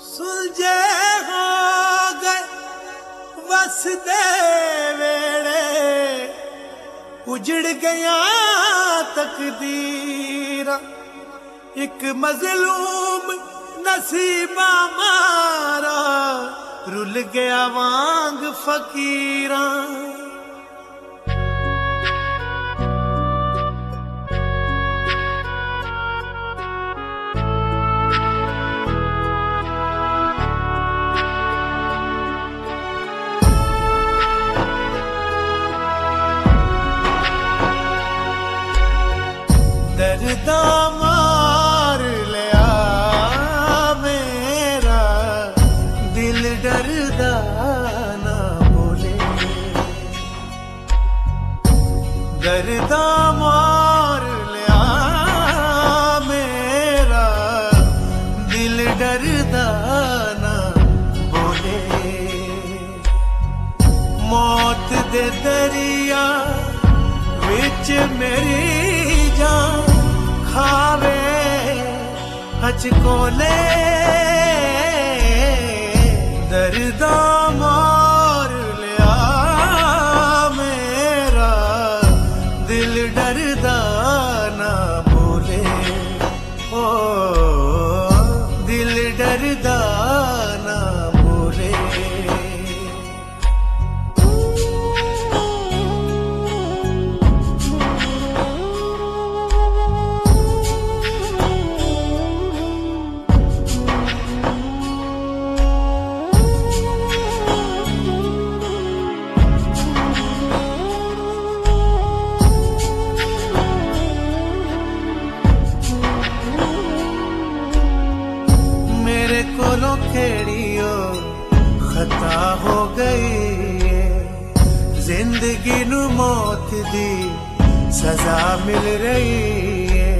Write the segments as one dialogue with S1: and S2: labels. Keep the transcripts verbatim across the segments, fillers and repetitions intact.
S1: सुलझे हो गए वसदे वेड़े, उजड़ गया तकदीरा, एक मजलूम नसीबा मारा, रुल गया वांग फकीरा। दर्दा मार लिया मेरा दिल, डरदा ना बोले। दर्दा मार लिया मेरा दिल, डरदा ना बोले। मौत दे दरिया विच मेरी जान खावे हचकोले। दर्दा मार लिया मेरा दिल, डरदा ना बोले। ओ दिल डरदा ना बोले। कोलों खेड़ियो खता हो गई, जिंदगी नू मौत दी सजा मिल रही है।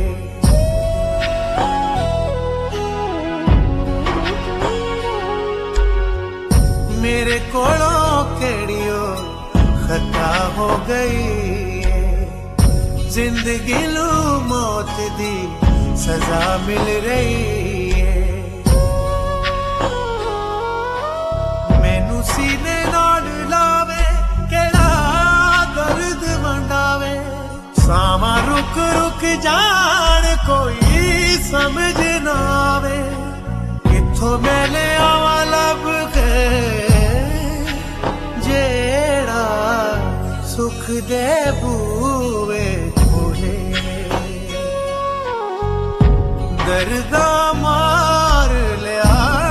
S1: मेरे कोलों खेड़ियो खता हो गई, जिंदगी नू मौत दी सजा मिल रही है। सीने नाल लावे केड़ा दर्द मंडावे, सामा रुक रुक जान कोई समझ ना आवे। किथों मेले आवा लब के जेड़ा सुख दे बूवे खोले। दर्दा मार लिया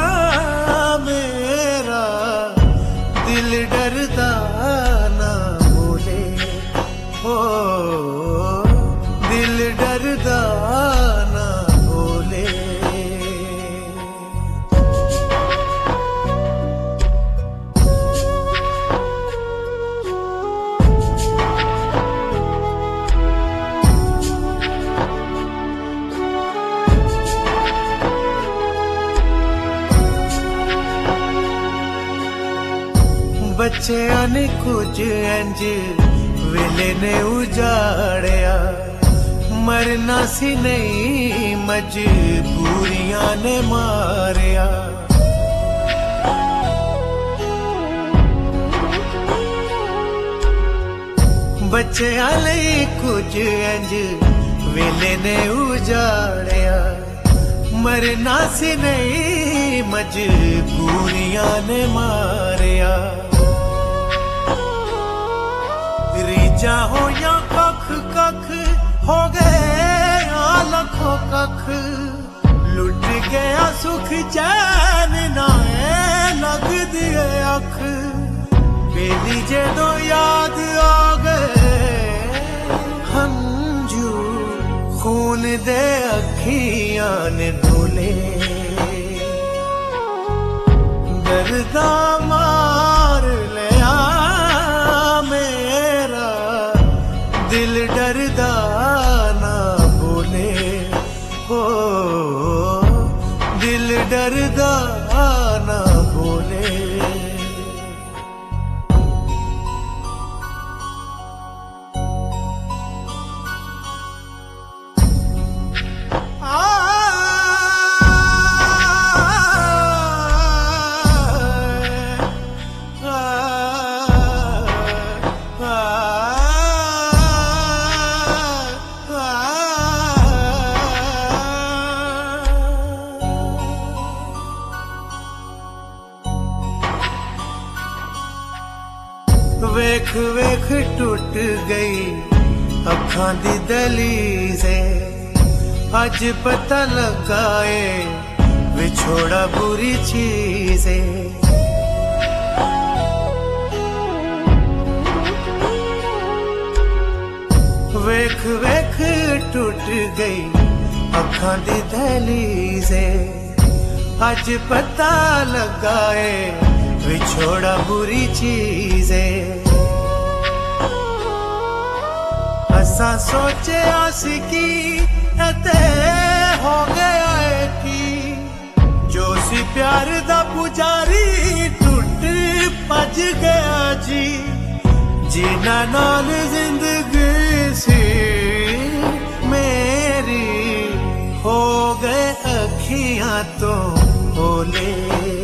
S1: दिल, डरदा ना बोले। ओ दिल डरदा ना बोले। बच्चियां ने कुछ इंज वेले ने उजाड़िया, मरना सी नहीं मजबूरियां ने मारिया। बच्चियां ने कुछ इंज वेले ने उजाड़िया, मरना सी नहीं मजबूरियां ने मारिया। रीजा हो या कख कख हो गए या लखों कख, लुट गया सुख चैन नाए लग दिए अख। बेली जदों याद आ गए हंजू, खून दे अखियां ने धोले। दर्दा मार लिया मेरा दिल, डरदा ना बोले। ओ दिल डरदा ना बोले। आ वेख टुट गई अखां दी दलीज़े, अज पता लगा ए विछोड़ा बुरी चीज़ है। वेख वेख टुट गई अखां दी दहलीज़े, अज पता लगा ए विछोड़ा बुरी चीज़ है। असां सोचे आसी की ते हो गया है कि जो सी प्यार दा पुजारी टुट भज गया जी, जीना नाल जिंदगी सी मेरी हो गए अखियां तो ओले,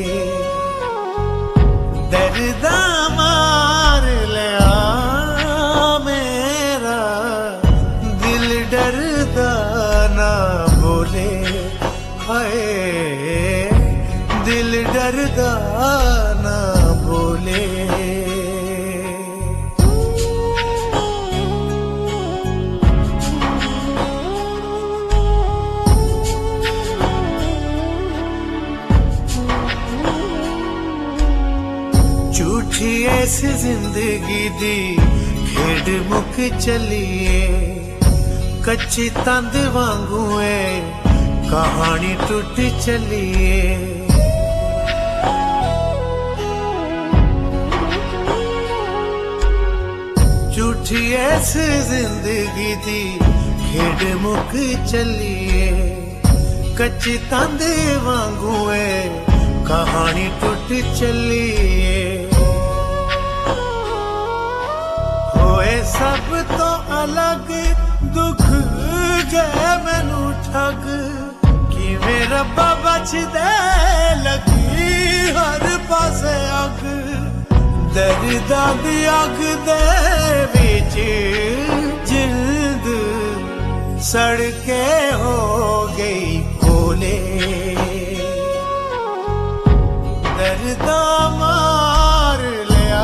S1: दर्दा मार लिया मेरा दिल डरदा ना बोले, हाय दिल डरदा ना बोले। झूठी ऐस जिंदगी दी खेड मुक चलिए, कच्ची तंद वांगू है कहानी टूट चलिए। झूठी ऐस जिंदगी दी खेड मुक चलिए, कच्ची तंद वांगू है कहानी टूट चलिए। होए सब तो अलग दुख गए मैनू ठग, कि मेरा बच दे लगी हर पासे अग, दर्दा दी अग दे विच जिंद सड़के हो गई कोले, दर्दा मार लिया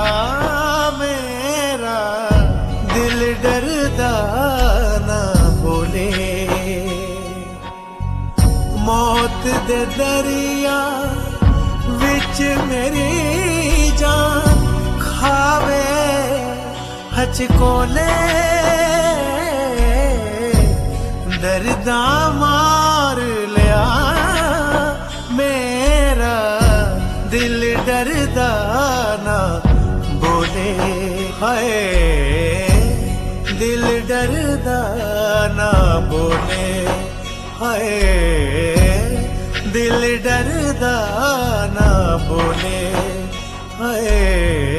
S1: मेरा दिल डरदा ना बोले। मौत दे दरिया विच मेरी जान खावे हचकोले, दर्दा मार लिया मेरा दिल डरदा ना बोले, हाय दिल डरदा ना बोले, हाय दिल डरदा ना बोले, हाय।